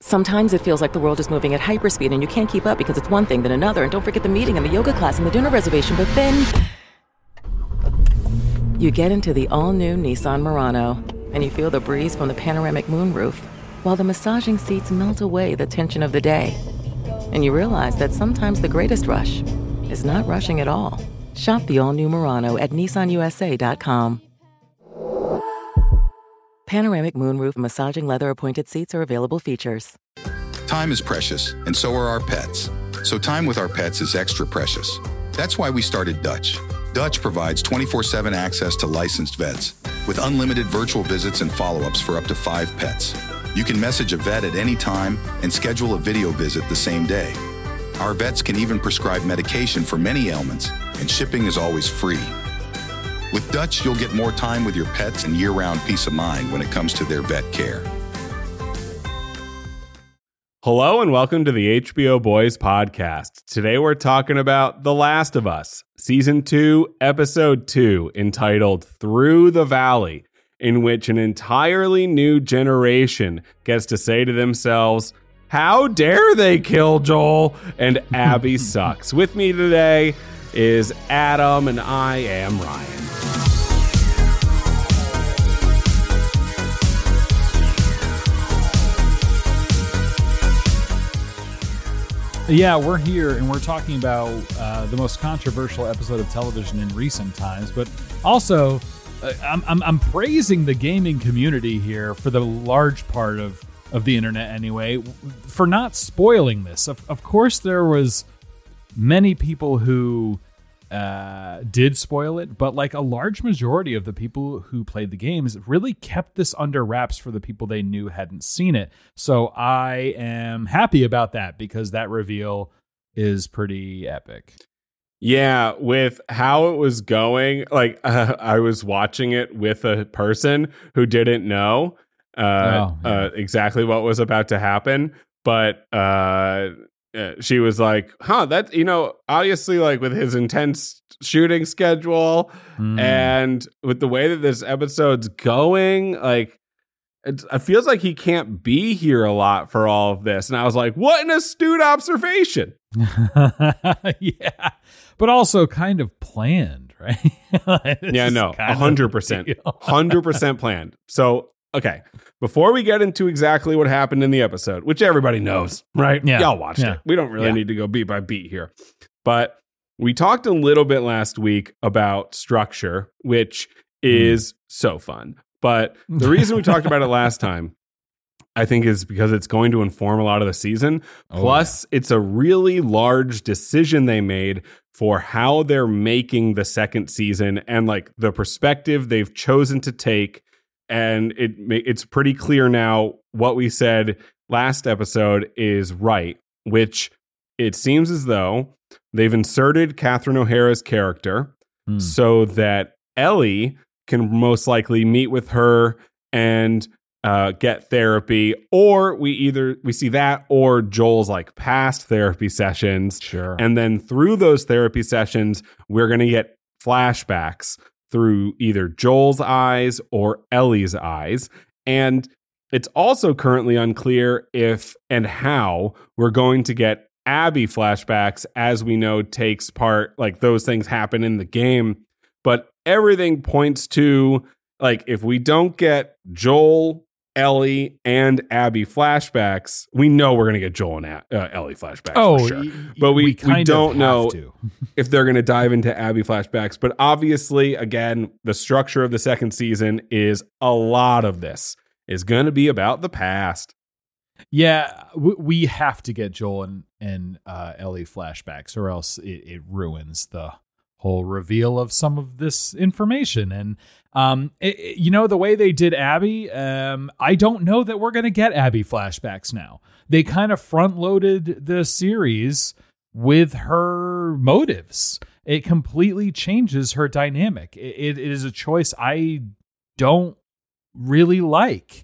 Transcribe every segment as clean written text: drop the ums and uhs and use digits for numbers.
Sometimes it feels like the world is moving at hyperspeed and you can't keep up because it's one thing, then another, and don't forget the meeting and the yoga class and the dinner reservation, but then you get into the all-new Nissan Murano, and you feel the breeze from the panoramic moonroof, while the massaging seats melt away the tension of the day. And you realize that sometimes the greatest rush is not rushing at all. Shop the all-new Murano at nissanusa.com. Panoramic moonroof massaging leather-appointed seats are available features. Time is precious, and so are our pets. So time with our pets is extra precious. That's why we started Dutch. Dutch provides 24/7 access to licensed vets with unlimited virtual visits and follow-ups for up to 5 pets. You can message a vet at any time and schedule a video visit the same day. Our vets can even prescribe medication for many ailments, and shipping is always free. With Dutch, you'll get more time with your pets and year-round peace of mind when it comes to their vet care. Hello and welcome to the HBO Boys podcast. Today we're talking about The Last of Us, Season 2, Episode 2, entitled Through the Valley, in which an entirely new generation gets to say to themselves, how dare they kill Joel? And Abby sucks. With me today is Adam, and I am Ryan. Yeah, we're here and we're talking about the most controversial episode of television in recent times, but also I'm praising the gaming community here for the large part of the internet anyway, for not spoiling this. Of course, there was many people who did spoil it, but like a large majority of the people who played the games really kept this under wraps for the people they knew hadn't seen it. So I am happy about that because that reveal is pretty epic. Yeah, with how it was going, like I was watching it with a person who didn't know exactly what was about to happen, but she was like, that, obviously, like with his intense shooting schedule and with the way that this episode's going, like it feels like he can't be here a lot for all of this. And I was like, what an astute observation. Yeah, but also kind of planned, right? Yeah, no, 100%, 100% planned. So, okay, before we get into exactly what happened in the episode, which everybody knows, right? Yeah. Y'all watched it. We don't really need to go beat by beat here. But we talked a little bit last week about structure, which is so fun. But the reason we talked about it last time, I think, is because it's going to inform a lot of the season. Plus, it's a really large decision they made for how they're making the second season and like the perspective they've chosen to take. And it's pretty clear now what we said last episode is right, which it seems as though they've inserted Catherine O'Hara's character so that Ellie can most likely meet with her and get therapy, or we see that or Joel's like past therapy sessions. Sure. And then through those therapy sessions, we're going to get flashbacks through either Joel's eyes or Ellie's eyes. And it's also currently unclear if and how we're going to get Abby flashbacks, as we know takes part, like those things happen in the game. But everything points to, like, if we don't get Joel, Ellie, and Abby flashbacks, we know we're going to get Joel and Ellie flashbacks for sure. But we don't know if they're going to dive into Abby flashbacks. But obviously, again, the structure of the second season is a lot of this is going to be about the past. Yeah, we have to get Joel and Ellie flashbacks, or else it ruins the whole reveal of some of this information. And the way they did Abby, I don't know that we're going to get Abby flashbacks now. They kind of front loaded the series with her motives. It completely changes her dynamic. It is a choice I don't really like.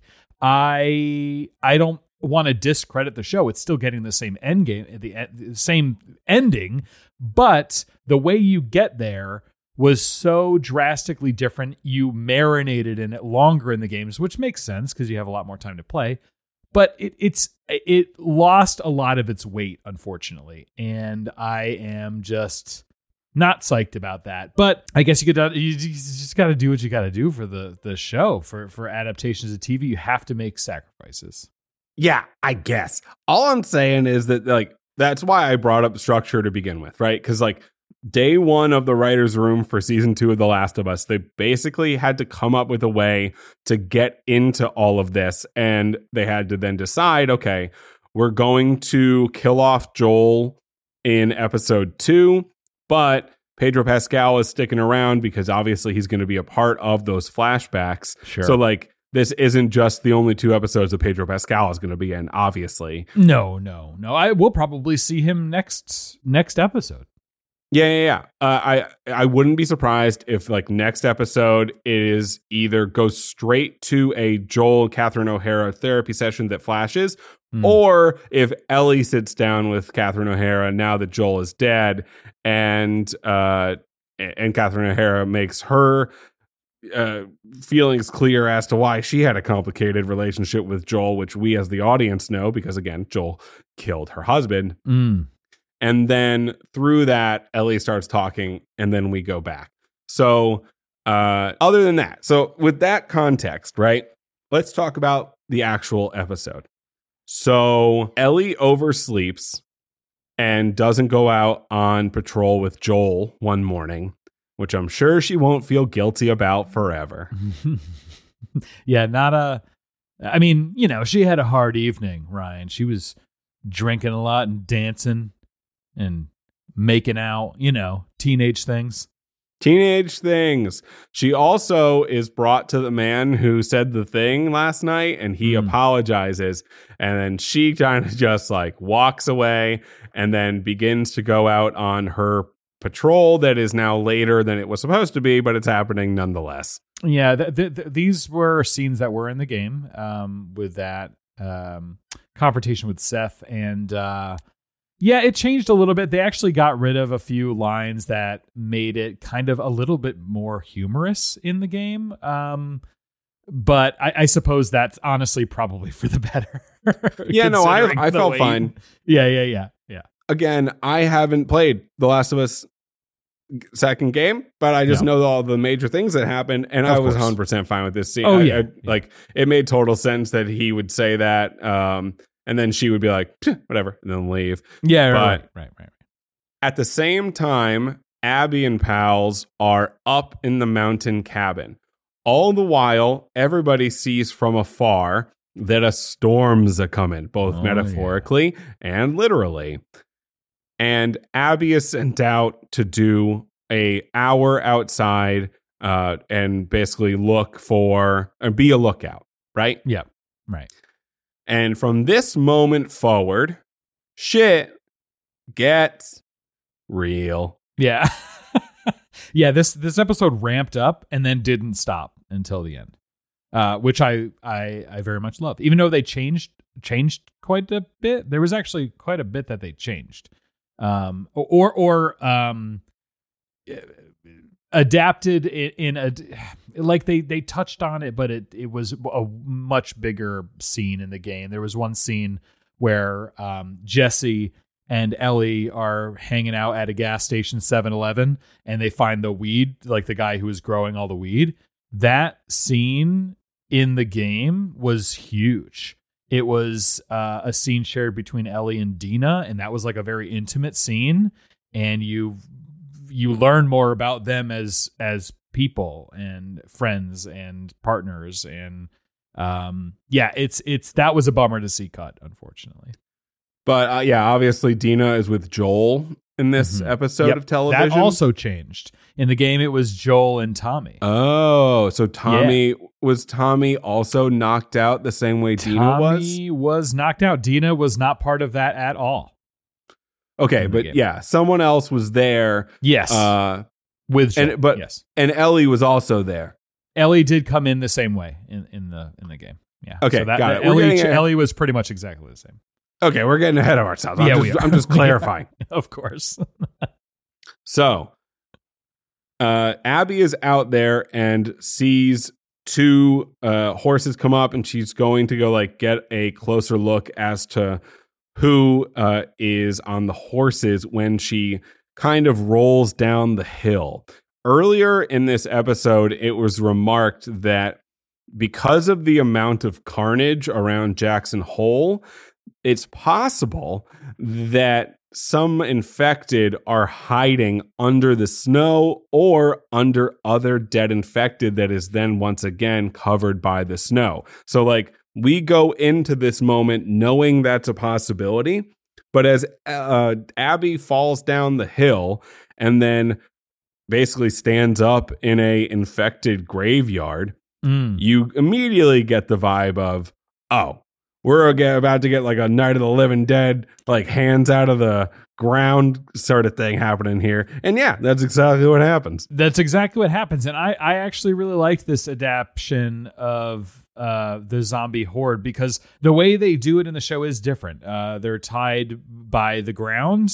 I don't want to discredit the show. It's still getting the same end game, the same ending, but the way you get there was so drastically different. You marinated in it longer in the games, which makes sense because you have a lot more time to play. But it lost a lot of its weight, unfortunately, and I am just not psyched about that. But I guess you just got to do what you got to do for the show. For adaptations of TV, you have to make sacrifices. Yeah, I guess. All I'm saying is that, like, that's why I brought up structure to begin with, right? Because, like, day one of the writer's room for season 2 of The Last of Us, they basically had to come up with a way to get into all of this. And they had to then decide, okay, we're going to kill off Joel in episode 2, but Pedro Pascal is sticking around because obviously he's going to be a part of those flashbacks. Sure. So, like, this isn't just the only 2 episodes that Pedro Pascal is going to be in, obviously. No. I will probably see him next episode. Yeah. I wouldn't be surprised if, like, next episode is either goes straight to a Joel Catherine O'Hara therapy session that flashes, or if Ellie sits down with Catherine O'Hara now that Joel is dead, and Catherine O'Hara makes her feelings clear as to why she had a complicated relationship with Joel, which we as the audience know because, again, Joel killed her husband. And then through that, Ellie starts talking, and then we go back. So other than that, so with that context, right, let's talk about the actual episode. So Ellie oversleeps and doesn't go out on patrol with Joel one morning, which I'm sure she won't feel guilty about forever. Yeah, I mean, she had a hard evening, Ryan. She was drinking a lot and dancing and making out, teenage things. She also is brought to the man who said the thing last night, and he apologizes. And then she kind of just, like, walks away and then begins to go out on her patrol that is now later than it was supposed to be, but it's happening nonetheless. Yeah, these were scenes that were in the game with that confrontation with Seth. And it changed a little bit. They actually got rid of a few lines that made it kind of a little bit more humorous in the game. But I suppose that's honestly probably for the better. Yeah, no, I felt fine. Yeah. Again, I haven't played The Last of Us second game, but I just know all the major things that happened, and I was 100% fine with this scene. Like, it made total sense that he would say that, and then she would be like, whatever, and then leave. Yeah, right. At the same time, Abby and pals are up in the mountain cabin. All the while, everybody sees from afar that a storm's a-coming, both metaphorically and literally. And Abby is sent out to do an hour outside and basically look for, and be a lookout, right? Yeah, right. And from this moment forward, shit gets real. Yeah. Yeah, this episode ramped up and then didn't stop until the end, which I very much loved. Even though they changed quite a bit, there was actually quite a bit that they changed. Adapted in a, like they touched on it, but it was a much bigger scene in the game. There was one scene where Jesse and Ellie are hanging out at a gas station 7-Eleven, and they find the weed, like the guy who was growing all the weed. That scene in the game was huge. It was a scene shared between Ellie and Dina, and that was like a very intimate scene. And you learn more about them as people and friends and partners. And that was a bummer to see cut, unfortunately. But obviously Dina is with Joel in this episode of television. That also changed. In the game, it was Joel and Tommy. Oh, so was Tommy also knocked out the same way Dina was? Tommy was knocked out. Dina was not part of that at all. Okay, but someone else was there. Yes. With Joel. And Ellie was also there. Ellie did come in the same way in the game. Yeah. Okay, so got it. Ellie was pretty much exactly the same. Okay, we're getting ahead of ourselves. I'm just clarifying. Of course. So, Abby is out there and sees two horses come up, and she's going to go like get a closer look as to who is on the horses when she kind of rolls down the hill. Earlier in this episode, it was remarked that because of the amount of carnage around Jackson Hole, it's possible that some infected are hiding under the snow or under other dead infected that is then once again covered by the snow. So like we go into this moment knowing that's a possibility, but as Abby falls down the hill and then basically stands up in a infected graveyard, you immediately get the vibe of, oh, we're about to get like a Night of the Living Dead, like hands out of the ground sort of thing happening here. And yeah, that's exactly what happens. That's exactly what happens. And I actually really like this adaptation of the zombie horde because the way they do it in the show is different. They're tied by the ground,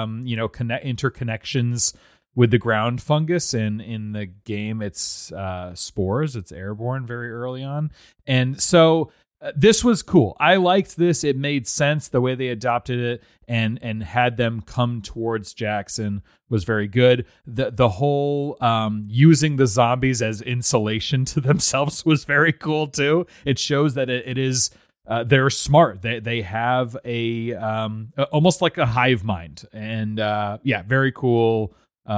interconnections with the ground fungus. And in the game, it's spores. It's airborne very early on. And so this was cool. I liked this. It made sense the way they adopted it and had them come towards Jackson was very good. The whole using the zombies as insulation to themselves was very cool too. It shows that it is they're smart. They have a almost like a hive mind, and very cool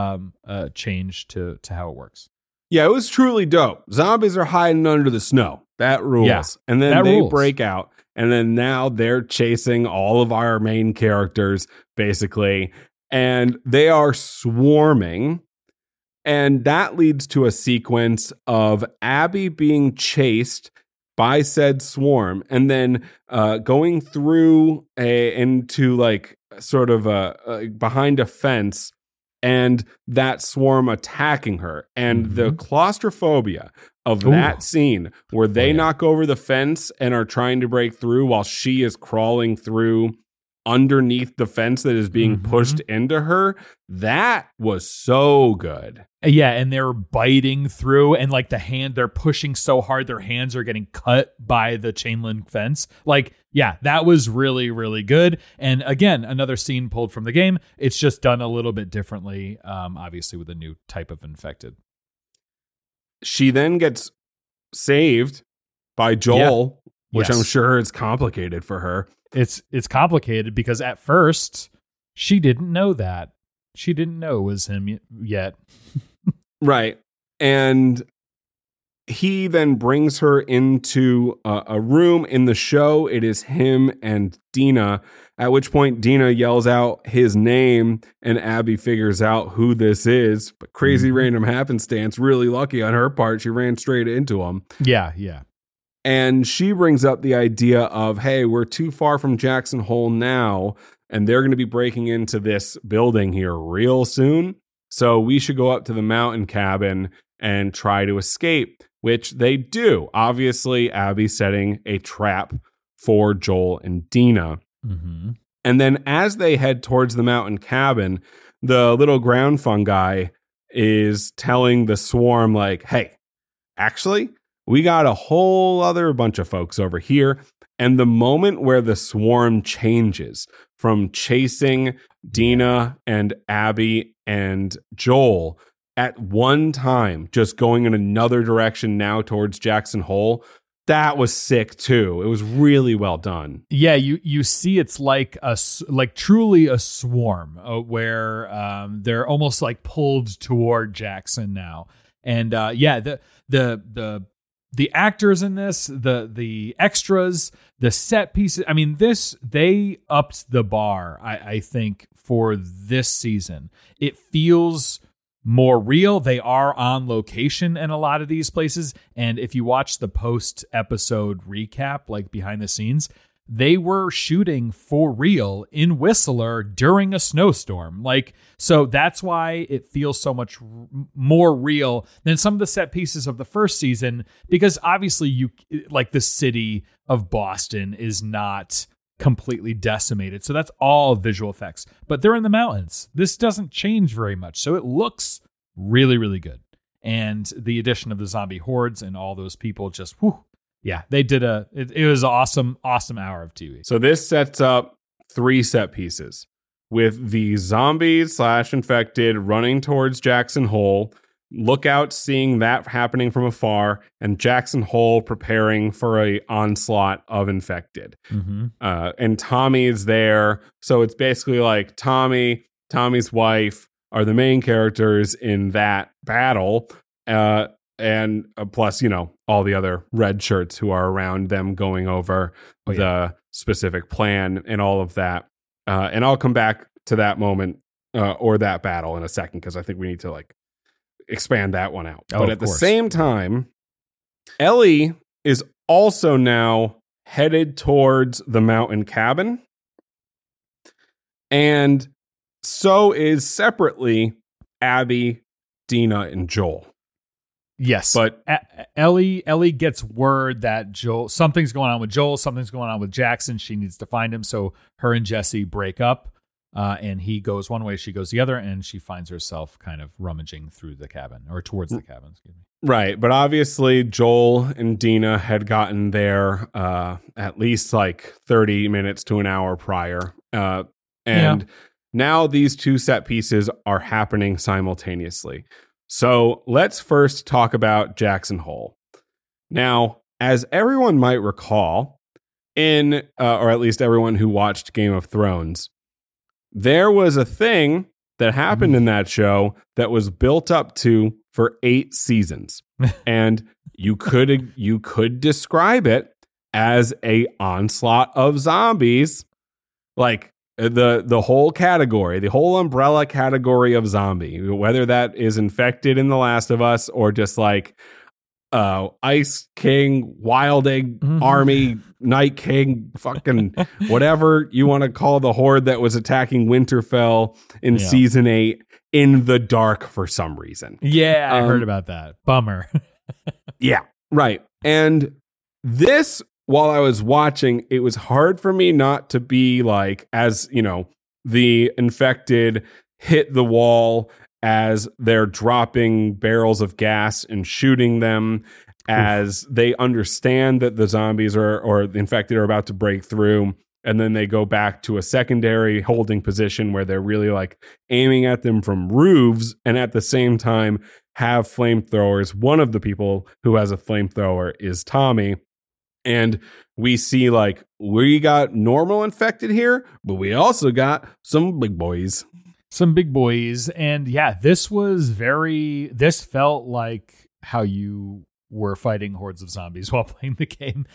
change to how it works. Yeah, it was truly dope. Zombies are hiding under the snow. That rules. Yeah, and then they break out. And then now they're chasing all of our main characters, basically. And they are swarming. And that leads to a sequence of Abby being chased by said swarm. And then going through into like sort of behind a fence. And that swarm attacking her. And the claustrophobia of that scene where they knock over the fence and are trying to break through while she is crawling through underneath the fence that is being pushed into her, that was so good. Yeah, and they're biting through, and like they're pushing so hard, their hands are getting cut by the chain link fence. Like, yeah, that was really, really good. And again, another scene pulled from the game. It's just done a little bit differently, obviously with a new type of infected. She then gets saved by Joel, which I'm sure is complicated for her. It's complicated because at first she didn't know that. She didn't know it was him yet. Right. And he then brings her into a room in the show. It is him and Dina, at which point Dina yells out his name and Abby figures out who this is. But crazy random happenstance, really lucky on her part. She ran straight into him. Yeah, yeah. And she brings up the idea of, hey, we're too far from Jackson Hole now, and they're going to be breaking into this building here real soon. So we should go up to the mountain cabin and try to escape, which they do. Obviously, Abby setting a trap for Joel and Dina. And then as they head towards the mountain cabin, the little ground fungi is telling the swarm, like, hey, actually, we got a whole other bunch of folks over here. And the moment where the swarm changes from chasing Dina and Abby and Joel at one time, just going in another direction now towards Jackson Hole, that was sick too. It was really well done. Yeah, you see it's like truly a swarm where they're almost like pulled toward Jackson now. And the actors in this, the extras, the set pieces. I mean, they upped the bar, I think, for this season. It feels more real. They are on location in a lot of these places. And if you watch the post-episode recap, like behind the scenes, they were shooting for real in Whistler during a snowstorm. Like, so that's why it feels so much more real than some of the set pieces of the first season, because obviously the city of Boston is not completely decimated. So that's all visual effects, but they're in the mountains. This doesn't change very much. So it looks really, really good. and the addition of the zombie hordes and all those people just, whew, yeah, they did it was an awesome hour of TV. So this sets up 3 set pieces with the zombies / infected running towards Jackson Hole, Lookout seeing that happening from afar, and Jackson Hole preparing for a onslaught of infected. Mm-hmm. And Tommy is there. So it's basically like Tommy's wife are the main characters in that battle. And plus, all the other red shirts who are around them going over the specific plan and all of that. And I'll come back to that moment or that battle in a second, because I think we need to expand that one out. But at the same time, Ellie is also now headed towards the mountain cabin. And so is separately Abby, Dina, and Joel. Yes, but Ellie gets word that something's going on with Joel, something's going on with Jackson. She needs to find him, so her and Jesse break up, and he goes one way, she goes the other, and she finds herself kind of rummaging through the cabin, or towards the cabin. Excuse me. Right, but obviously Joel and Dina had gotten there at least 30 minutes to an hour prior, and now these 2 set pieces are happening simultaneously. So let's first talk about Jackson Hole. Now, as everyone might recall, or at least everyone who watched Game of Thrones, there was a thing that happened in that show that was built up to for 8 seasons. And you could describe it as a onslaught of zombies, the whole category, the whole umbrella category of zombie, whether that is infected in The Last of Us or just Ice King, Wilding, Army, Night King, fucking whatever you want to call the horde that was attacking Winterfell in season 8 in the dark for some reason. Yeah, I heard about that. Bummer. Yeah, right. And this, while I was watching, it was hard for me not to be as the infected hit the wall as they're dropping barrels of gas and shooting them, as they understand that the zombies or the infected are about to break through. And then they go back to a secondary holding position where they're really aiming at them from roofs, and at the same time have flamethrowers. One of the people who has a flamethrower is Tommy. And we see we got normal infected here, but we also got some big boys. And yeah, this felt like how you were fighting hordes of zombies while playing the game.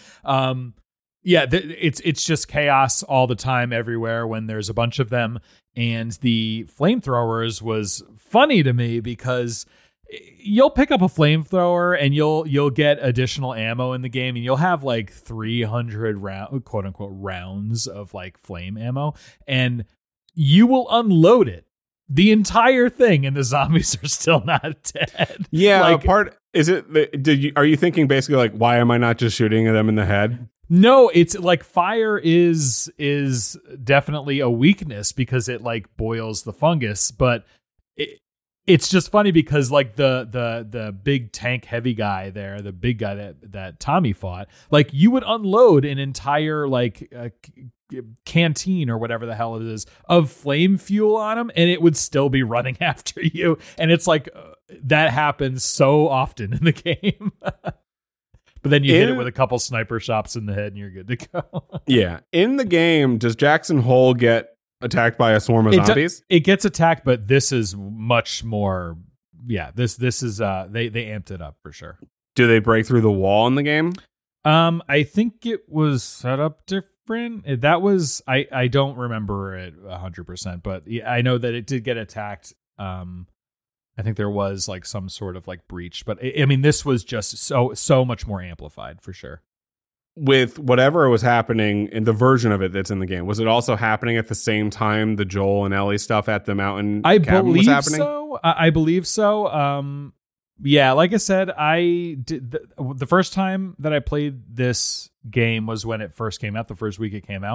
It's just chaos all the time everywhere when there's a bunch of them. And the flamethrowers was funny to me because you'll pick up a flamethrower and you'll get additional ammo in the game, and you'll have 300 quote unquote rounds of flame ammo, and you will unload it, the entire thing, and the zombies are still not dead. Yeah, are you thinking basically why am I not just shooting them in the head? No, it's fire is definitely a weakness because it boils the fungus, but it's just funny because the big tank heavy guy there, the big guy that Tommy fought, you would unload an entire canteen or whatever the hell it is of flame fuel on him, and it would still be running after you. And it's that happens so often in the game. But then you hit it with a couple sniper shots in the head and you're good to go. Yeah. In the game, does Jackson Hole get attacked by a swarm of zombies? It gets attacked, but this is much more. Yeah, this is they amped it up for sure. Do they break through the wall in the game? I think it was set up different. That was I don't remember it 100%, but I know that it did get attacked. I think there was some sort of breach, but I mean this was just so much more amplified for sure. With whatever was happening in the version of it that's in the game, was it also happening at the same time the Joel and Ellie stuff at the mountain cabin was happening? I believe so. Yeah, like I said, I did the first time that I played this game was when it first came out, the first week it came out,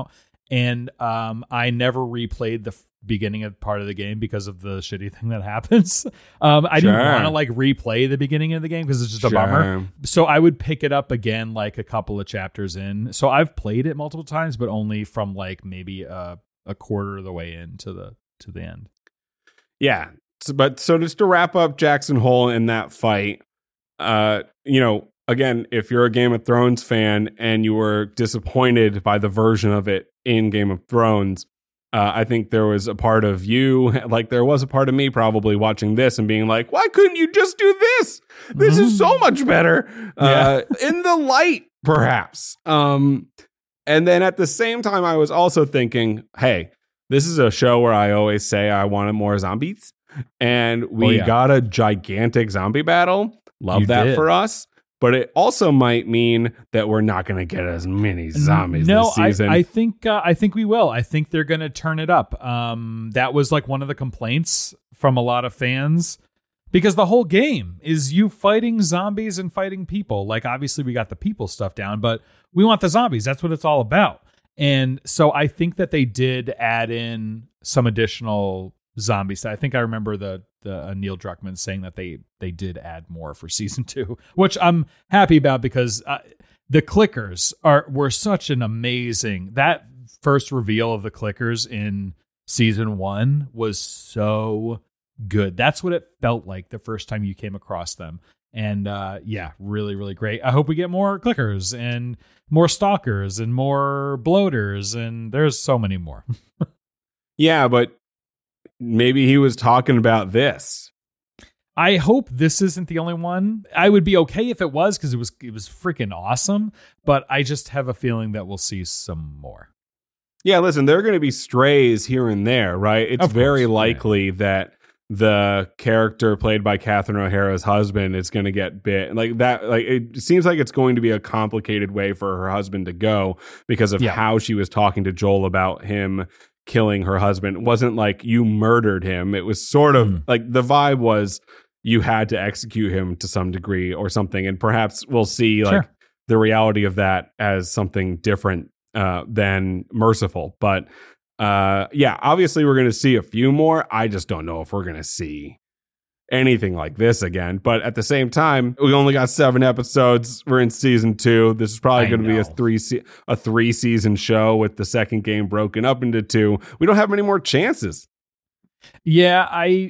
And I never replayed the beginning of part of the game because of the shitty thing that happens. I didn't want to like replay the beginning of the game because it's just a bummer. So I would pick it up again like a couple of chapters in. So I've played it multiple times, but only from like maybe a quarter of the way into the end. Yeah. So just to wrap up Jackson Hole in that fight, again, if you're a Game of Thrones fan and you were disappointed by the version of it in Game of Thrones, I think there was a part of you, like there was a part of me probably watching this and being like, why couldn't you just do this? This is so much better in the light, perhaps. And then at the same time, I was also thinking, hey, this is a show where I always say I wanted more zombies. And we got a gigantic zombie battle. Love that for us. But it also might mean that we're not going to get as many zombies this season. I think we will. I think they're going to turn it up. That was like one of the complaints from a lot of fans because the whole game is you fighting zombies and fighting people. Like obviously we got the people stuff down, but we want the zombies. That's what it's all about. And so I think that they did add in some additional zombies. I think I remember the Neil Druckmann saying that they did add more for season 2, which I'm happy about because the clickers were such an amazing. That first reveal of the clickers in season 1 was so good. That's what it felt like the first time you came across them. And really, really great. I hope we get more clickers and more stalkers and more bloaters, and there's so many more. Yeah, but maybe he was talking about this. I hope this isn't the only one. I would be okay if it was because it was freaking awesome, but I just have a feeling that we'll see some more. Yeah, listen, there are going to be strays here and there, right? It's very likely that the character played by Catherine O'Hara's husband is going to get bit like that. Like it seems like it's going to be a complicated way for her husband to go because of how she was talking to Joel about him killing her husband. It wasn't like you murdered him. It was sort of like the vibe was you had to execute him to some degree or something. And perhaps we'll see like the reality of that as something different than merciful. But obviously we're going to see a few more. I just don't know if we're going to see anything like this again. But at the same time, we only got 7 episodes. We're in season 2. This is probably going to be a 3-season show with the second game broken up into 2. We don't have many more chances. Yeah,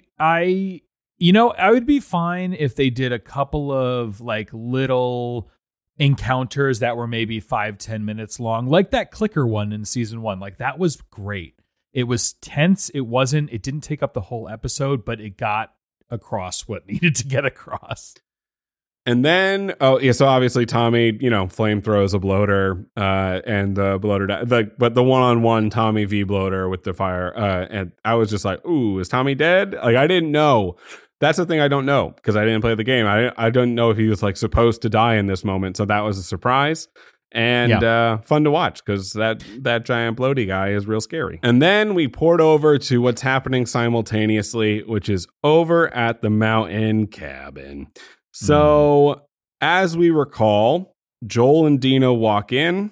I would be fine if they did a couple of like little encounters that were maybe 5-10 minutes long, like that clicker one in season 1. Like that was great. It was tense. It didn't take up the whole episode, but it got across what needed to get across. And then so obviously Tommy flame throws a bloater and the bloater but the one-on-one Tommy v bloater with the fire and I was just like, ooh, is Tommy dead? Like I didn't know. That's the thing I don't know because I didn't play the game. I don't know if he was like supposed to die in this moment, so that was a surprise and fun to watch because that giant bloaty guy is real scary. And then we poured over to what's happening simultaneously, which is over at the mountain cabin. So as we recall, Joel and Dina walk in.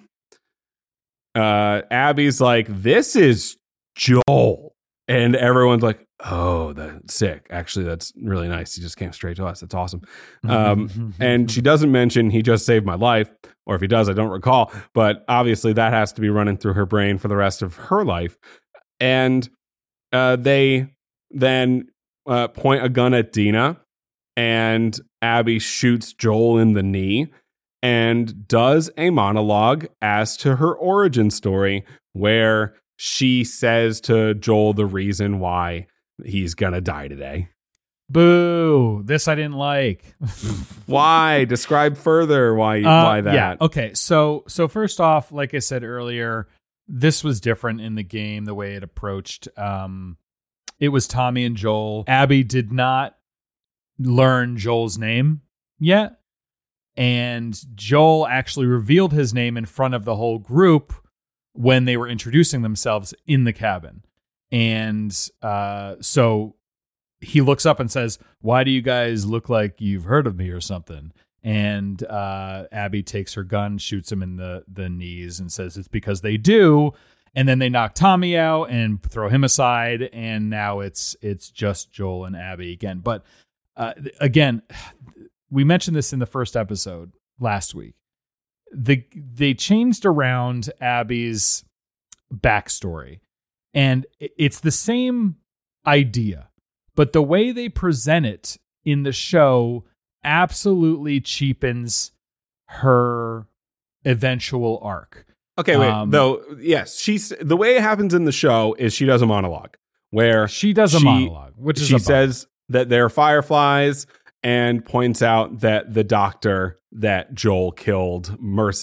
Abby's like, "This is Joel," and everyone's like, "Oh, that's sick. Actually, that's really nice. He just came straight to us. That's awesome." And she doesn't mention he just saved my life, or if he does, I don't recall. But obviously, that has to be running through her brain for the rest of her life. And they then point a gun at Dina, and Abby shoots Joel in the knee and does a monologue as to her origin story, where she says to Joel the reason why he's gonna die today. Boo! This I didn't like. Why? Describe further why that. Yeah. Okay. So first off, like I said earlier, this was different in the game the way it approached. It was Tommy and Joel. Abby did not learn Joel's name yet, and Joel actually revealed his name in front of the whole group when they were introducing themselves in the cabin. And so he looks up and says, "Why do you guys look like you've heard of me or something?" And Abby takes her gun, shoots him in the knees and says, "It's because they do." And then they knock Tommy out and throw him aside, and now it's just Joel and Abby again. But again, we mentioned this in the first episode last week. They changed around Abby's backstory, and it's the same idea, but the way they present it in the show absolutely cheapens her eventual arc. Okay, wait. Though, yes, the way it happens in the show is she does a monologue where she does a monologue, which is she says that they're fireflies and points out that the doctor that Joel killed,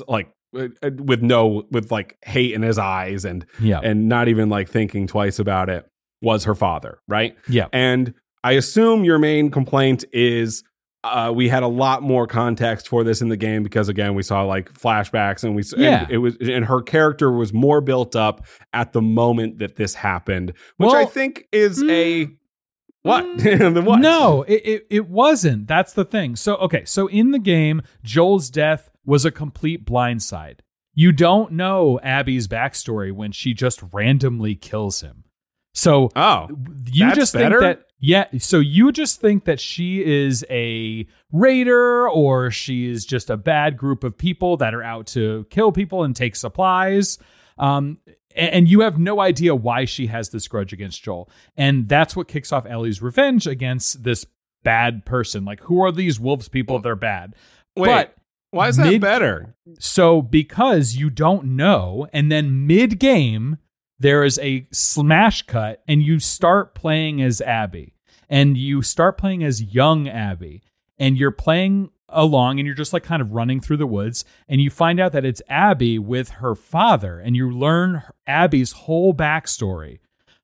with like hate in his eyes and not even like thinking twice about it, was her father, right? Yeah. And I assume your main complaint is we had a lot more context for this in the game because, again, we saw like flashbacks and her character was more built up at the moment that this happened, which I think is what? What? No, it wasn't. That's the thing. So in the game, Joel's death was a complete blindside. You don't know Abby's backstory when she just randomly kills him. So you just better? think that so you just think that she is a raider, or she is just a bad group of people that are out to kill people and take supplies. And you have no idea why she has this grudge against Joel. And that's what kicks off Ellie's revenge against this bad person. Like, who are these wolves people? They're bad. Wait, but why is that better? So because you don't know, and then mid-game, there is a smash cut and you start playing as Abby, and you start playing as young Abby, and you're playing along and you're just like kind of running through the woods, and you find out that it's Abby with her father, and you learn Abby's whole backstory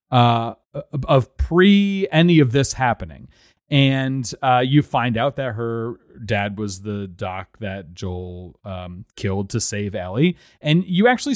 of pre any of this happening. And you find out that her dad was the doc that Joel killed to save Ellie. And you actually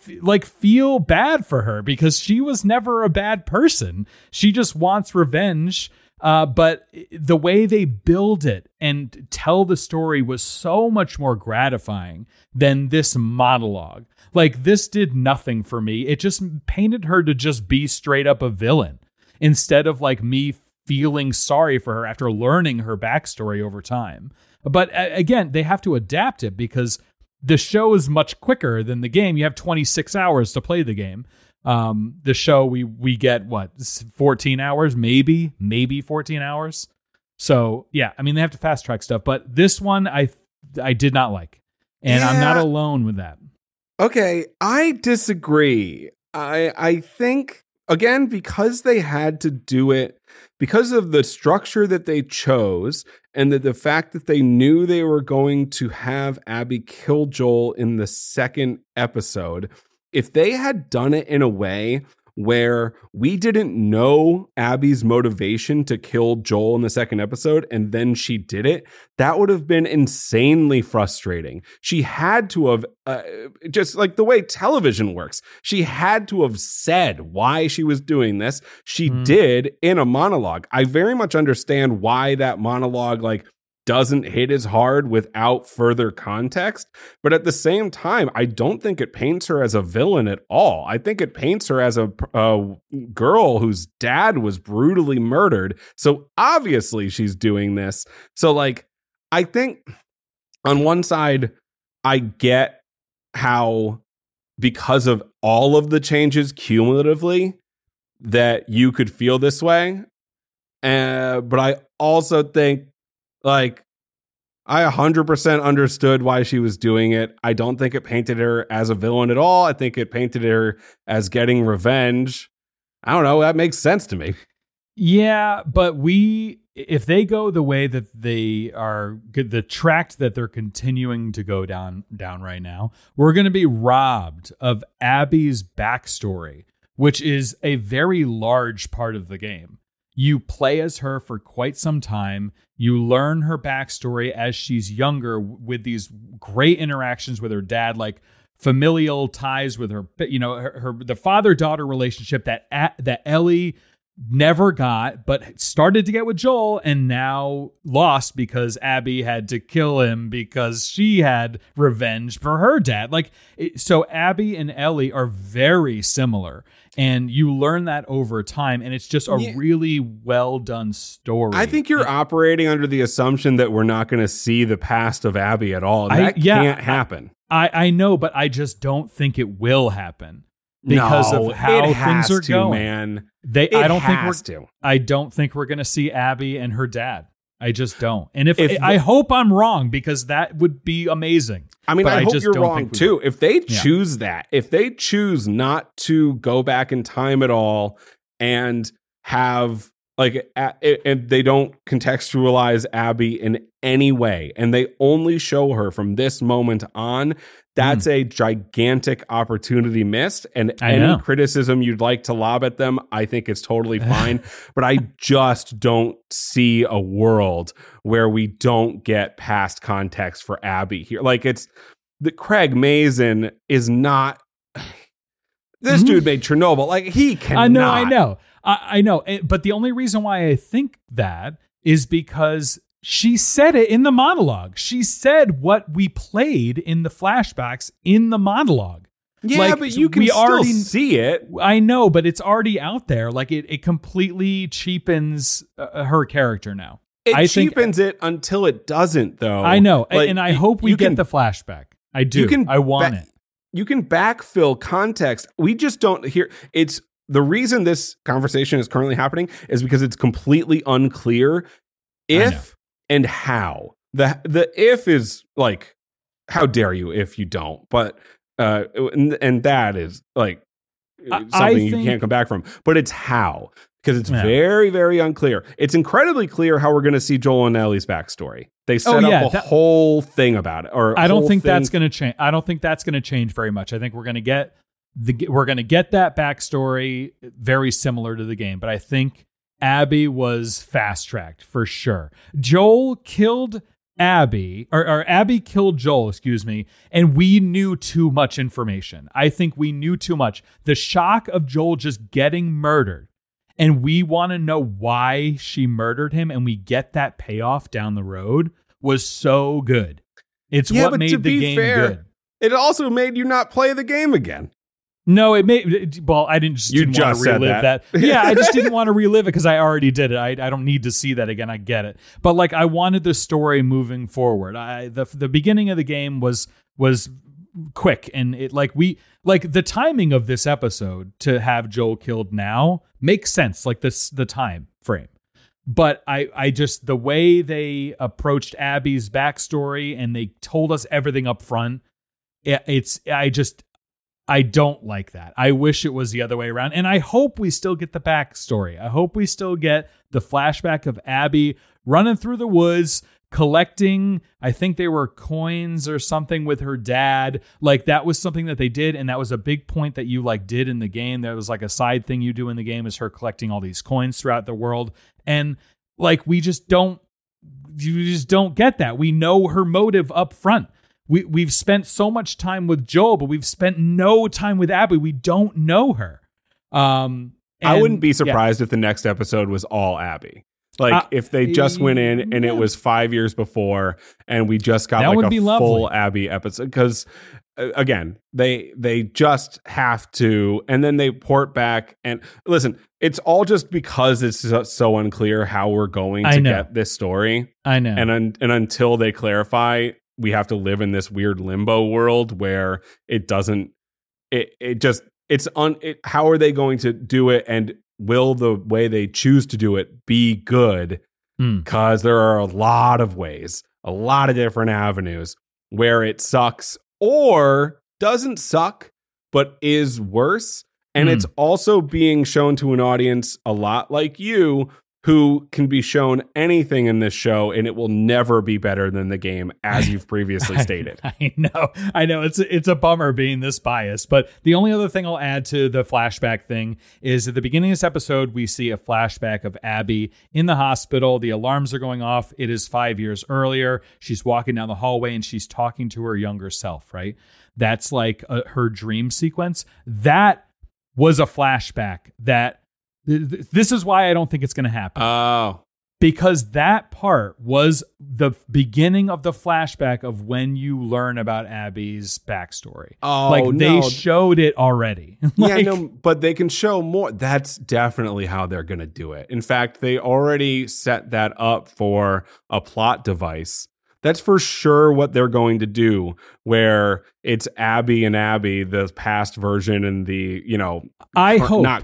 feel bad for her because she was never a bad person. She just wants revenge. But the way they build it and tell the story was so much more gratifying than this monologue. Like, this did nothing for me. It just painted her to just be straight up a villain instead of like me feeling sorry for her after learning her backstory over time. But again, they have to adapt it because the show is much quicker than the game. You have 26 hours to play the game. The show, we get 14 hours, maybe 14 hours. So yeah, I mean, they have to fast track stuff, but this one I did not like, and I'm not alone with that. Okay. I disagree. I think, again, because they had to do it, because of the structure that they chose, and the fact that they knew they were going to have Abby kill Joel in the second episode, if they had done it in a way where we didn't know Abby's motivation to kill Joel in the second episode and then she did it, that would have been insanely frustrating. She had to have, just like the way television works, she had to have said why she was doing this. She did in a monologue. I very much understand why that monologue doesn't hit as hard without further context. But at the same time, I don't think it paints her as a villain at all. I think it paints her as a girl whose dad was brutally murdered. So obviously she's doing this. So I think on one side, I get how, because of all of the changes cumulatively, that you could feel this way. But I also think, I 100% understood why she was doing it. I don't think it painted her as a villain at all. I think it painted her as getting revenge. I don't know. That makes sense to me. Yeah, but if they go the way that they are, the track that they're continuing to go down right now, we're going to be robbed of Abby's backstory, which is a very large part of the game. You play as her for quite some time. You learn her backstory as she's younger with these great interactions with her dad, like familial ties with her, the father-daughter relationship that Ellie never got, but started to get with Joel and now lost because Abby had to kill him because she had revenge for her dad. So Abby and Ellie are very similar, and you learn that over time, and it's just a really well done story. I think you're operating under the assumption that we're not going to see the past of Abby at all. That can't happen. I know, but I just don't think it will happen. Because of how things are going, man. I don't think we're going to see Abby and her dad. I just don't. And I hope I'm wrong, because that would be amazing. I mean, I hope you're wrong too. If they choose if they choose not to go back in time at all and have and they don't contextualize Abby in any way, and they only show her from this moment on, that's a gigantic opportunity missed. And any criticism you'd like to lob at them, I think it's totally fine. But I just don't see a world where we don't get past context for Abby here. It's that Craig Mazin is not. This dude made Chernobyl. He cannot. I know. But the only reason why I think that is because she said it in the monologue. She said what we played in the flashbacks in the monologue. Yeah, but you can still see it. I know, but it's already out there. It completely cheapens her character now. It cheapens it until it doesn't, though. I know, and I hope we get the flashback. I do. I want it. You can backfill context. We just don't hear. It's the reason this conversation is currently happening is because it's completely unclear if and how. The if is how dare you if you don't, but and that is something you can't come back from. But it's how, because it's very, very unclear. It's incredibly clear how we're going to see Joel and Ellie's backstory. They set up a whole thing about it. I don't think that's going to change. I don't think that's going to change very much. I think we're going to get that backstory very similar to the game, but I think Abby was fast-tracked for sure. Joel killed Abby, or Abby killed Joel, excuse me, and we knew too much information. I think we knew too much. The shock of Joel just getting murdered, and we want to know why she murdered him, and we get that payoff down the road, was so good. It's what made the game good. It also made you not play the game again. No, it made. Well, I didn't want to relive that. Yeah, I just didn't want to relive it because I already did it. I don't need to see that again. I get it, but I wanted the story moving forward. The beginning of the game was quick, and the timing of this episode to have Joel killed now makes sense. The time frame, but I just the way they approached Abby's backstory and they told us everything up front. I don't like that. I wish it was the other way around. And I hope we still get the backstory. I hope we still get the flashback of Abby running through the woods, collecting, I think they were coins or something with her dad. That was something that they did. And that was a big point that you did in the game. That was a side thing you do in the game, is her collecting all these coins throughout the world. And you just don't get that. We know her motive up front. We've spent so much time with Joel, but we've spent no time with Abby. We don't know her. I wouldn't be surprised if the next episode was all Abby. If they just went in and it was 5 years before and we just got full Abby episode. Because again, they just have to, and then they port back. And listen, it's all just because it's so unclear how we're going to get this story. I know. And until they clarify, we have to live in this weird limbo world where it doesn't, how are they going to do it? And will the way they choose to do it be good? Because there are a lot of ways, a lot of different avenues where it sucks or doesn't suck, but is worse. And it's also being shown to an audience a lot like you, who can be shown anything in this show and it will never be better than the game, as you've previously stated. I know. It's a bummer being this biased, but the only other thing I'll add to the flashback thing is at the beginning of this episode, we see a flashback of Abby in the hospital. The alarms are going off. It is 5 years earlier. She's walking down the hallway and she's talking to her younger self, right? That's her dream sequence. That was a flashback that This is why I don't think it's going to happen. Oh. Because that part was the beginning of the flashback of when you learn about Abby's backstory. Oh, like they showed it already. But they can show more. That's definitely how they're going to do it. In fact, they already set that up for a plot device. That's for sure what they're going to do, where it's Abby and Abby, the past version, and the, I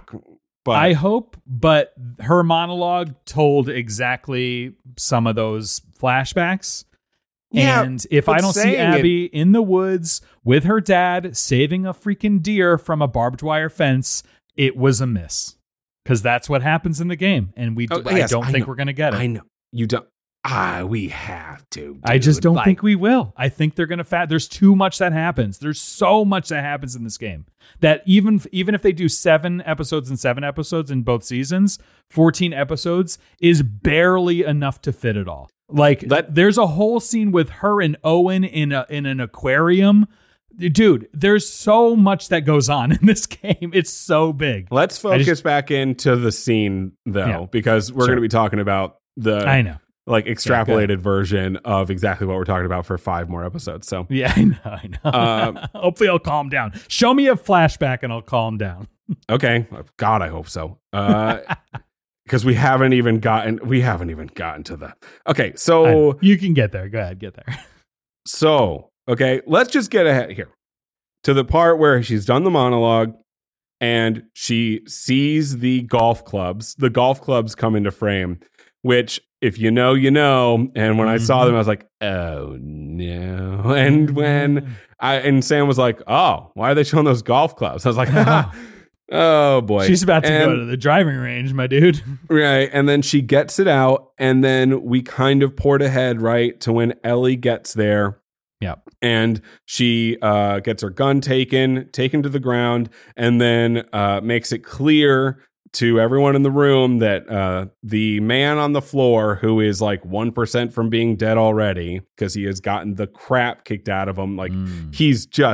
hope, but her monologue told exactly some of those flashbacks. Yeah, and if I don't see Abby in the woods with her dad saving a freaking deer from a barbed wire fence, it was a miss. Because that's what happens in the game. And I don't think we're going to get it. I know. You don't. We have to. Dude. I just don't think we will. I think they're going to there's too much that happens. There's so much that happens in this game that even if they do 7 episodes and 7 episodes in both seasons, 14 episodes is barely enough to fit it all. Like there's a whole scene with her and Owen in an aquarium. Dude, there's so much that goes on in this game. It's so big. Let's focus back into the scene though, because we're going to be talking about I know. Like extrapolated version of exactly what we're talking about for 5 more episodes. So yeah, I know. Hopefully I'll calm down. Show me a flashback and I'll calm down. Okay. God, I hope so. Because we haven't even gotten to the. Okay, so you can get there. Go ahead, get there. So, okay, let's just get ahead here to the part where she's done the monologue and she sees the golf clubs. The golf clubs come into frame, which if you know, you know. And when I saw them, I was like, oh no. And when Sam was like, oh, why are they showing those golf clubs? I was like, oh boy. She's about to go to the driving range, my dude. Right. And then she gets it out. And then we kind of poured ahead, right, to when Ellie gets there. Yep. And she gets her gun taken to the ground, and then makes it clear to everyone in the room that the man on the floor, who is like 1% from being dead already because he has gotten the crap kicked out of him, like he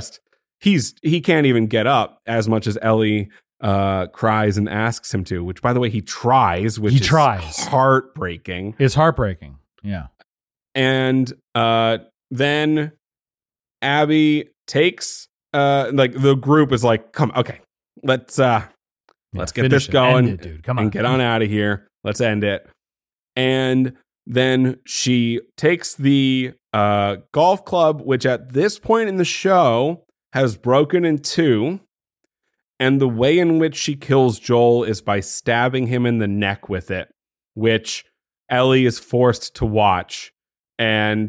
can't even get up as much as Ellie cries and asks him to, which by the way he tries, which is heartbreaking. It's heartbreaking. Yeah. And then Abby takes like the group is like, come, okay, let's get this going, it, dude. Come on, and get on out of here. Let's end it. And then she takes the golf club, which at this point in the show has broken in 2. And the way in which she kills Joel is by stabbing him in the neck with it, which Ellie is forced to watch. And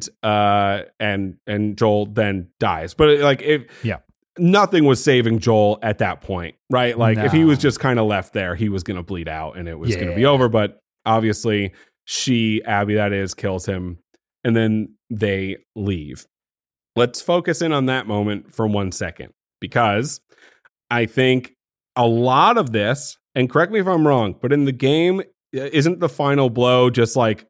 Joel then dies. But nothing was saving Joel at that point, right? Like if he was just kind of left there, he was going to bleed out and it was going to be over. But obviously Abby that is, kills him, and then they leave. Let's focus in on that moment for 1 second, because I think a lot of this, and correct me if I'm wrong, but in the game, isn't the final blow just like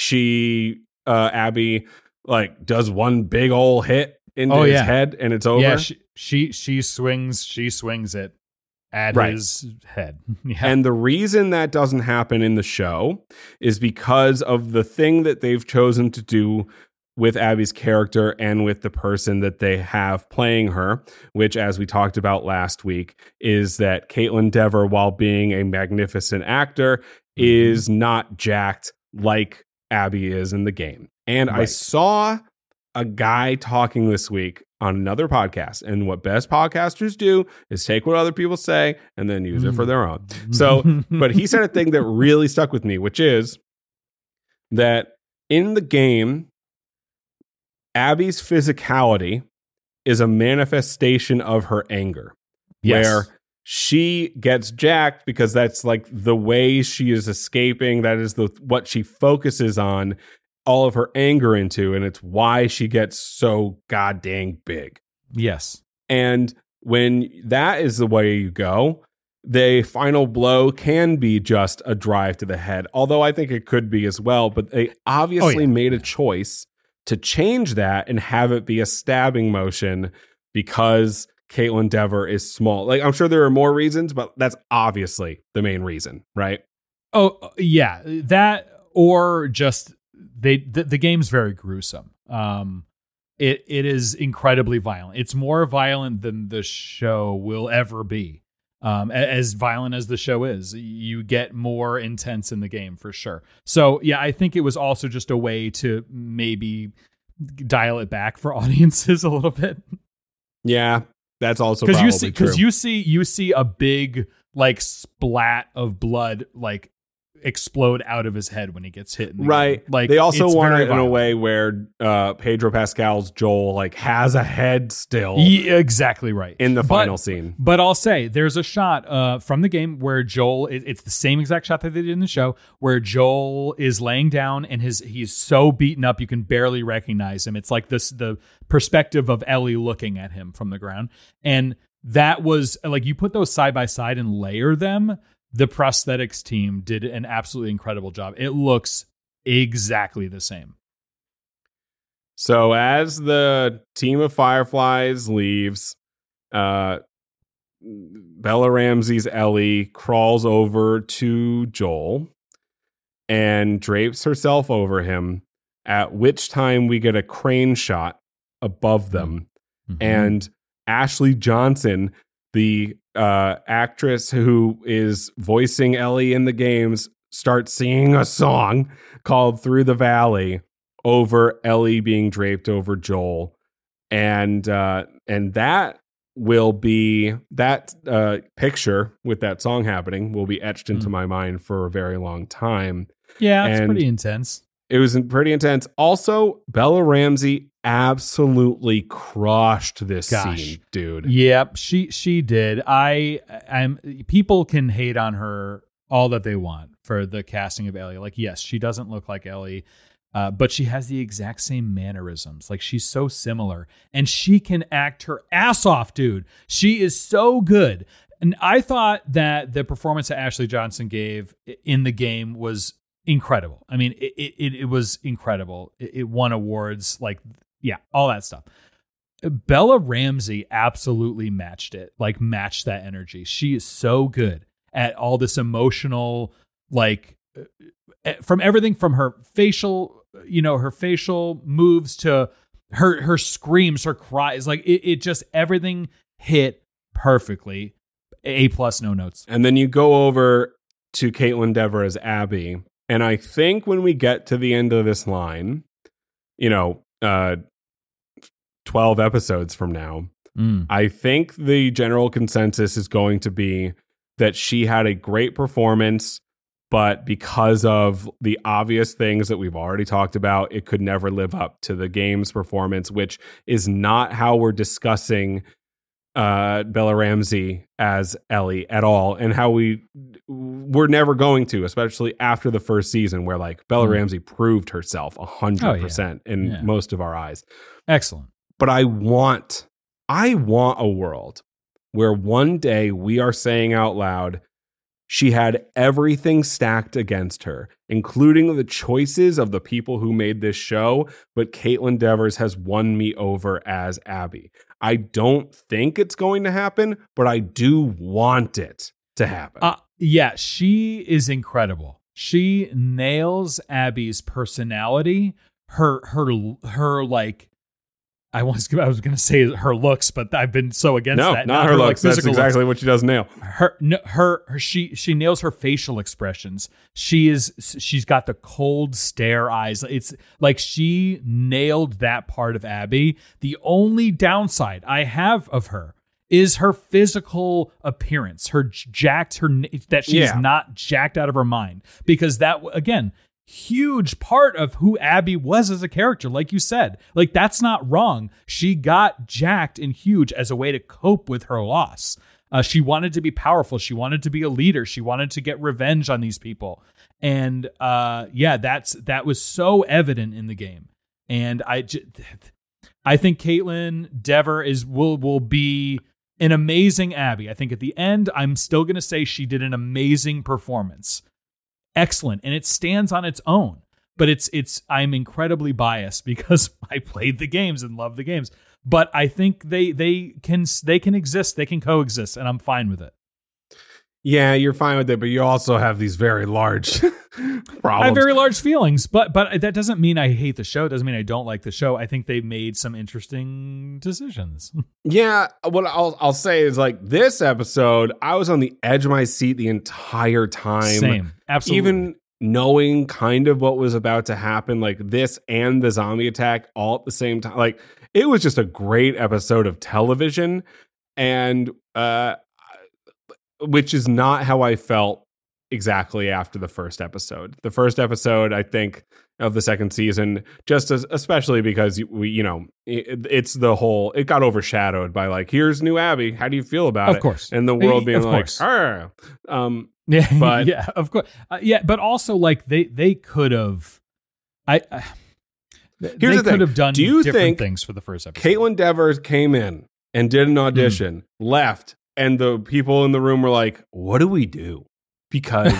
Abby like does one big old hit into his head and it's over? Yeah, she swings it at his head. Yeah. And the reason that doesn't happen in the show is because of the thing that they've chosen to do with Abby's character and with the person that they have playing her, which, as we talked about last week, is that Caitlin Dever, while being a magnificent actor, is not jacked like Abby is in the game. And I saw a guy talking this week on another podcast, and what best podcasters do is take what other people say and then use it for their own. So, but he said a thing that really stuck with me, which is that in the game, Abby's physicality is a manifestation of her anger, where she gets jacked because that's like the way she is escaping. That is what she focuses on all of her anger into, and it's why she gets so goddamn big. Yes. And when that is the way you go, the final blow can be just a drive to the head, although I think it could be as well. But they obviously made a choice to change that and have it be a stabbing motion, because Caitlin Dever is small. Like, I'm sure there are more reasons, but that's obviously the main reason, right? Oh, yeah. That, or just the game's very gruesome. It is incredibly violent. It's more violent than the show will ever be. As violent as the show is, you get more intense in the game for sure. So yeah, I think it was also just a way to maybe dial it back for audiences a little bit. Yeah, that's also probably true. Because you see a big like splat of blood like explode out of his head when he gets hit in the game. Like, they also want it in a way where Pedro Pascal's Joel like has a head still. Yeah, exactly right. In the final scene. But I'll say there's a shot from the game where Joel, it's the same exact shot that they did in the show, where Joel is laying down and he's so beaten up you can barely recognize him. It's like the perspective of Ellie looking at him from the ground. And that was like, you put those side by side and layer them. The prosthetics team did an absolutely incredible job. It looks exactly the same. So as the team of Fireflies leaves, Bella Ramsey's Ellie crawls over to Joel and drapes herself over him, at which time we get a crane shot above them. Mm-hmm. And Ashley Johnson, the actress who is voicing Ellie in the games, starts singing a song called Through the Valley over Ellie being draped over Joel. And that will be, that picture with that song happening will be etched into my mind for a very long time. Yeah, it's pretty intense. It was pretty intense. Also, Bella Ramsey absolutely crushed this scene, dude. Yep, she did. People can hate on her all that they want for the casting of Ellie. Like, yes, she doesn't look like Ellie, but she has the exact same mannerisms. Like, she's so similar, and she can act her ass off, dude. She is so good. And I thought that the performance that Ashley Johnson gave in the game was incredible. I mean, it was incredible. It won awards, like, yeah, all that stuff. Bella Ramsey absolutely matched that energy. She is so good at all this emotional, like, from everything from her facial moves to her screams, her cries, like it just, everything hit perfectly. A+, no notes. And then you go over to Caitlin Dever as Abby. And I think when we get to the end of this line, 12 episodes from now, I think the general consensus is going to be that she had a great performance, but because of the obvious things that we've already talked about, it could never live up to the game's performance, which is not how we're discussing Bella Ramsey as Ellie at all, and how we're never going to, especially after the first season, where like Bella Ramsey proved herself 100% in most of our eyes. Excellent. But I want a world where one day we are saying out loud, she had everything stacked against her, including the choices of the people who made this show, but Caitlin Devers has won me over as Abby. I don't think it's going to happen, but I do want it to happen. Yeah, she is incredible. She nails Abby's personality, her like, I was going to say her looks, but I've been so against that. No, not her looks. That's exactly what she does nail. She nails her facial expressions. She's got the cold stare eyes. It's like she nailed that part of Abby. The only downside I have of her is her physical appearance, that she's not jacked out of her mind, because that, again, huge part of who Abby was as a character. Like you said, like, that's not wrong. She got jacked and huge as a way to cope with her loss. She wanted to be powerful. She wanted to be a leader. She wanted to get revenge on these people. And that was so evident in the game. And I think Caitlin Dever will be an amazing Abby. I think at the end, I'm still going to say she did an amazing performance. Excellent, and it stands on its own. But I'm incredibly biased because I played the games and love the games. but I think they can exist, they can coexist, and I'm fine with it. Yeah, you're fine with it, but you also have these very large problems. I have very large feelings, but that doesn't mean I hate the show. It doesn't mean I don't like the show. I think they've made some interesting decisions. Yeah, what I'll say is like this episode, I was on the edge of my seat the entire time. Same, absolutely. Even knowing kind of what was about to happen, like this and the zombie attack all at the same time. Like it was just a great episode of television, and which is not how I felt exactly after the first episode. The first episode, I think, of the second season, just especially because it's the whole, it got overshadowed by like, here's new Abby. How do you feel about it? Of course. And the world being like, yeah, but yeah, of course. But also like they could have, here's the thing. Could have done do you different think things for the first episode. Caitlin Devers came in and did an audition, left, and the people in the room were like, what do we do? Because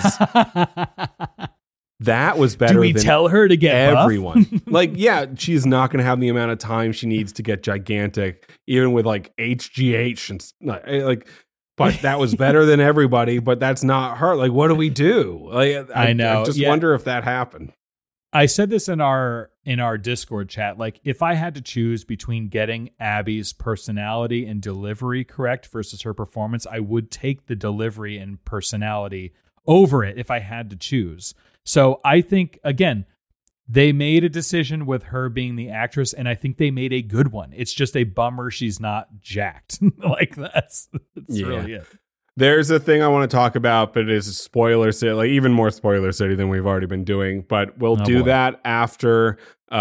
that was better. Do we than tell her to get everyone? Like, yeah, she's not going to have the amount of time she needs to get gigantic, even with like HGH and like. But that was better than everybody. But that's not her. Like, what do we do? Like, I know. I just wonder if that happened. I said this in our Discord chat. Like, if I had to choose between getting Abby's personality and delivery correct versus her performance, I would take the delivery and personality over it if I had to choose. So I think, again, they made a decision with her being the actress, and I think they made a good one. It's just a bummer she's not jacked. Like, that's really it. There's a thing I want to talk about, but it is spoiler city, like even more spoiler city than we've already been doing. But we'll do that after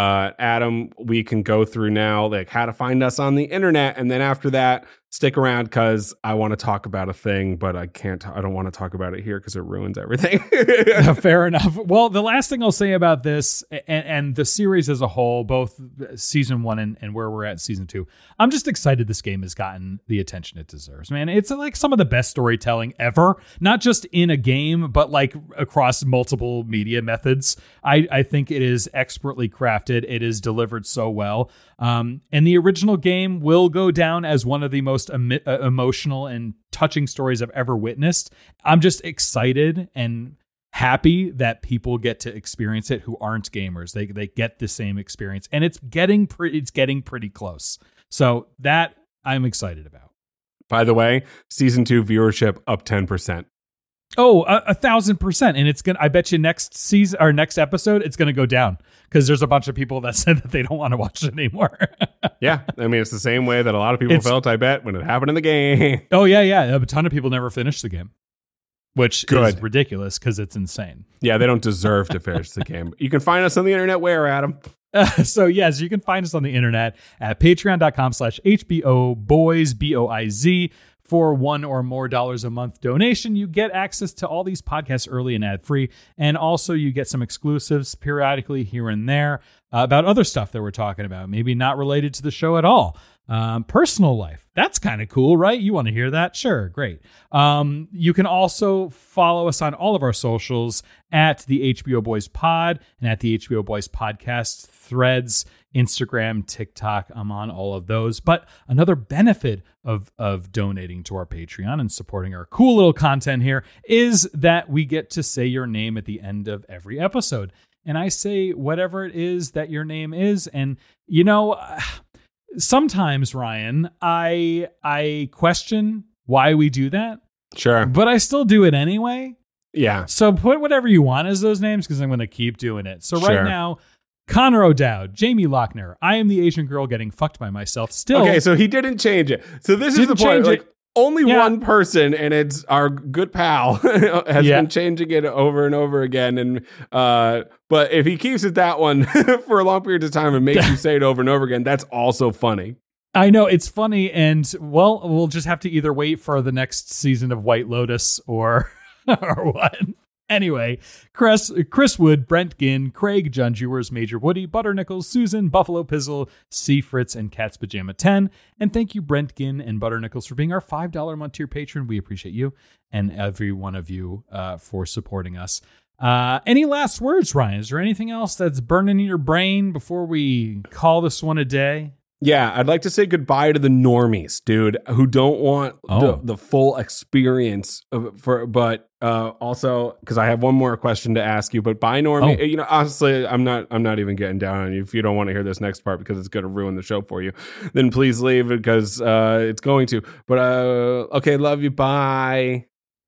Adam. We can go through now, like how to find us on the internet, and then after that, stick around because I want to talk about a thing, but I can't. I don't want to talk about it here because it ruins everything. Fair enough. Well, the last thing I'll say about this and the series as a whole, both season 1 and where we're at season 2, I'm just excited this game has gotten the attention it deserves. Man, it's like some of the best storytelling ever, not just in a game, but like across multiple media methods. I think it is expertly crafted. It is delivered so well. And the original game will go down as one of the most emotional and touching stories I've ever witnessed. I'm just excited and happy that people get to experience it who aren't gamers. They get the same experience, and it's getting pretty close. So that I'm excited about. By the way, season 2 viewership up 10%. Oh, 1,000%. And it's going to, I bet you next season or next episode, it's going to go down because there's a bunch of people that said that they don't want to watch it anymore. Yeah. I mean, it's the same way that a lot of people felt, I bet, when it happened in the game. Oh, yeah. A ton of people never finished the game, which is ridiculous because it's insane. Yeah, they don't deserve to finish the game. You can find us on the internet where, Adam? So yes, you can find us on the internet at patreon.com/HBO Boys, BOIZ. For $1 or more a month donation, you get access to all these podcasts early and ad-free. And also you get some exclusives periodically here and there about other stuff that we're talking about, maybe not related to the show at all. Personal life. That's kind of cool, right? You want to hear that? Sure. Great. You can also follow us on all of our socials at the HBO Boys Pod and at the HBO Boys Podcast, Threads, Instagram, TikTok. I'm on all of those. But another benefit of donating to our Patreon and supporting our cool little content here is that we get to say your name at the end of every episode. And I say whatever it is that your name is. And, you know, sometimes, Ryan, I question why we do that. Sure. But I still do it anyway. Yeah. So put whatever you want as those names because I'm going to keep doing it. So right now, Connor O'Dowd, Jamie Lochner, I am the Asian girl getting fucked by myself. Still. Okay, so he didn't change it. So this is the point. Like, only one person, and it's our good pal, has been changing it over and over again. And but if he keeps it that one for a long period of time and makes you say it over and over again, that's also funny. I know, it's funny. And, well, we'll just have to either wait for the next season of White Lotus or what. Anyway, Chris Wood, Brent Ginn, Craig, John Jewers, Major Woody, Butter Nichols, Susan, Buffalo Pizzle, C. Fritz, and Cat's Pajama 10. And thank you, Brent Ginn and Butter Nichols, for being our $5 month tier patron. We appreciate you and every one of you for supporting us. Any last words, Ryan? Is there anything else that's burning in your brain before we call this one a day? Yeah, I'd like to say goodbye to the normies, dude, who don't want the full experience but also because I have one more question to ask you. But bye, normie. You know, honestly, I'm not even getting down on you. If you don't want to hear this next part because it's going to ruin the show for you, then please leave because it's going to. But okay, love you. Bye.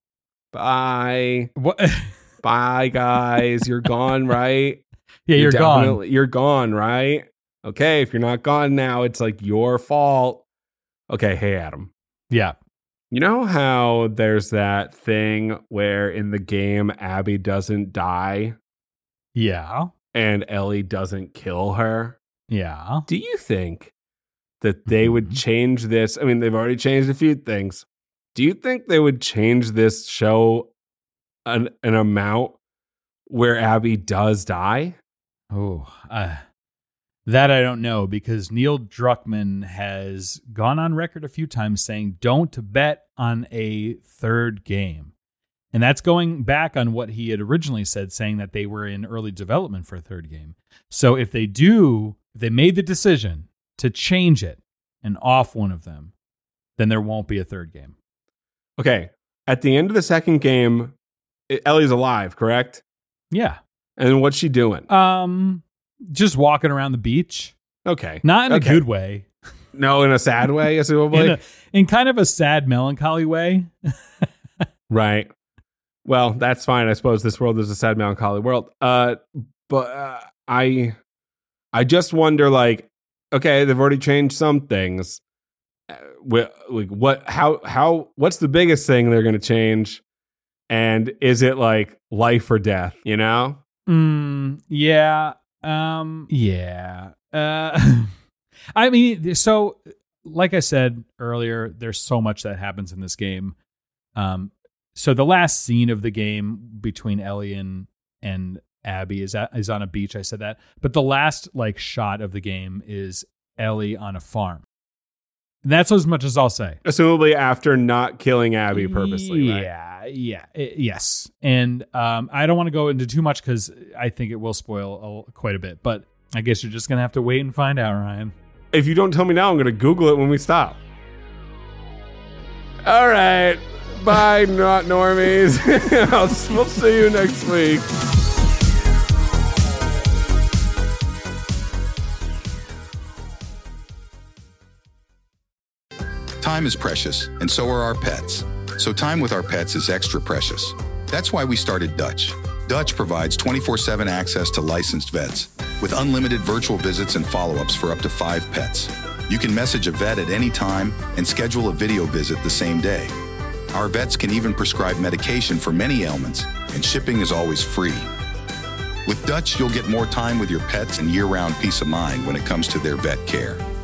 What? Bye, guys. You're gone, right? Yeah, you're gone. You're gone, right? Okay, if you're not gone now, it's like your fault. Okay, hey, Adam. Yeah. You know how there's that thing where in the game Abby doesn't die? Yeah. And Ellie doesn't kill her? Yeah. Do you think that they would change this? I mean, they've already changed a few things. Do you think they would change this show an amount where Abby does die? Oh, that I don't know, because Neil Druckmann has gone on record a few times saying don't bet on a third game. And that's going back on what he had originally said, saying that they were in early development for a third game. So if they made the decision to change it and off one of them, then there won't be a third game. Okay. At the end of the second game, Ellie's alive, correct? Yeah. And what's she doing? Just walking around the beach. Okay. Not in a good way. No, in a sad way, assumably. in kind of a sad, melancholy way. Right. Well, that's fine. I suppose this world is a sad, melancholy world. But I just wonder, like, okay, they've already changed some things. What's the biggest thing they're going to change? And is it like life or death, you know? Yeah. Yeah. I mean, so like I said earlier, there's so much that happens in this game. So the last scene of the game between Ellie and Abby is on a beach. I said that, but the last like shot of the game is Ellie on a farm. And that's as much as I'll say. Assumably after not killing Abby purposely, right? Yes. And I don't want to go into too much because I think it will spoil quite a bit. But I guess you're just going to have to wait and find out, Ryan. If you don't tell me now, I'm going to Google it when we stop. All right. Bye, not normies. We'll see you next week. Time is precious, and so are our pets. So time with our pets is extra precious. That's why we started Dutch. Dutch provides 24/7 access to licensed vets with unlimited virtual visits and follow-ups for up to 5 pets. You can message a vet at any time and schedule a video visit the same day. Our vets can even prescribe medication for many ailments, and shipping is always free. With Dutch, you'll get more time with your pets and year-round peace of mind when it comes to their vet care.